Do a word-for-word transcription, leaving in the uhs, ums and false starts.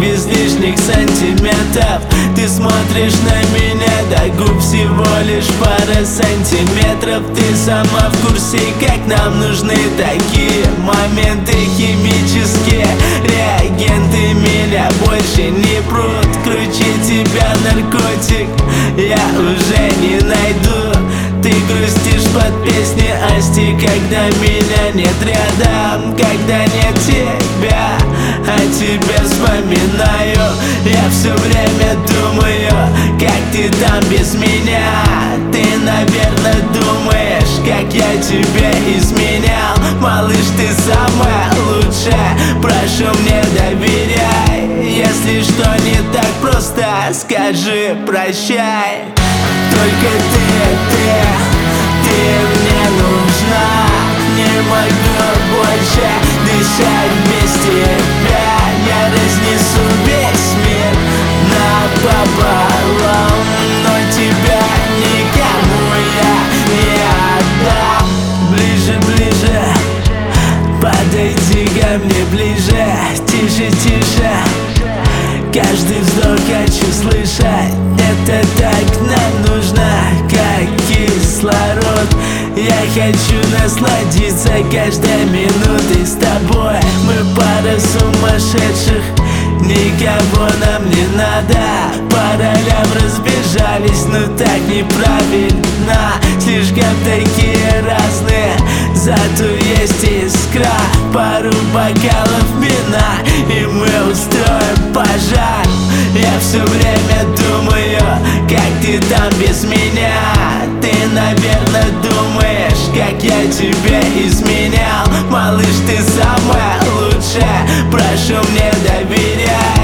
без лишних сантиметров. Ты смотришь на меня, до губ всего лишь пара сантиметров. Ты сама в курсе, как нам нужны такие моменты химические. Реагенты меня больше не прут. Круче тебя наркотик я уже не найду. Ты грустишь под песни Асти, когда меня нет рядом, когда нет тебя, а тебя вспоминаю. Я все время думаю, как ты там без меня. Ты, наверное, думаешь, как я тебя изменял. Малыш, ты самая лучшая, прошу, мне доверяй. Если что не так, просто скажи прощай. Только ты, ты, ты мне нужна. Не могу больше дышать без тебя. Я разнесу весь мир напополам, но тебя никому я не отдам. Ближе, ближе, подойди ко мне ближе. Тише, тише, каждый вздох хочу слышать. Это так нам нужно, как кислород. Я хочу насладиться каждой минутой с тобой. Мы пара сумасшедших, никого нам не надо. По ролям разбежались, но так неправильно. Слишком такие разные, зато есть искра. Пару бокалов вина, и мы устроим пожар. Я все время думаю, как ты там без меня. Ты, наверное, думаешь, как я тебя изменял. Малыш, ты самая лучшая, прошу, мне доверяй.